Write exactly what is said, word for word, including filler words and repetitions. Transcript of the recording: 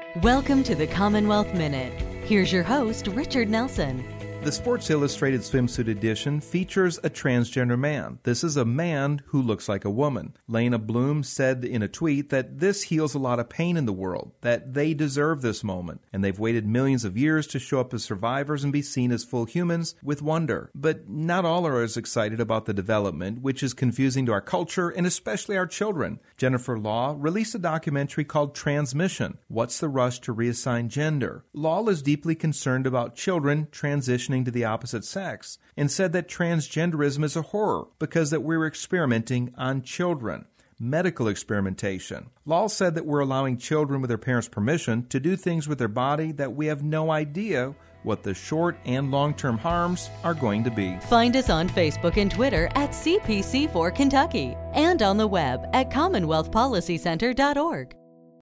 Welcome to the Commonwealth Minute. Here's your host, Richard Nelson. The Sports Illustrated swimsuit edition features a transgender man. This is a man who looks like a woman. Lena Bloom said in a tweet that this heals a lot of pain in the world, that they deserve this moment, and they've waited millions of years to show up as survivors and be seen as full humans with wonder. But not all are as excited about the development, which is confusing to our culture and especially our children. Jennifer Law released a documentary called Transmission: What's the Rush to Reassign Gender? Law is deeply concerned about children transitioning to the opposite sex and said that transgenderism is a horror because that we're experimenting on children. Medical experimentation. Law said that we're allowing children with their parents' permission to do things with their body that we have no idea what the short and long-term harms are going to be. Find us on Facebook and Twitter at C P C four Kentucky and on the web at commonwealth policy center dot org.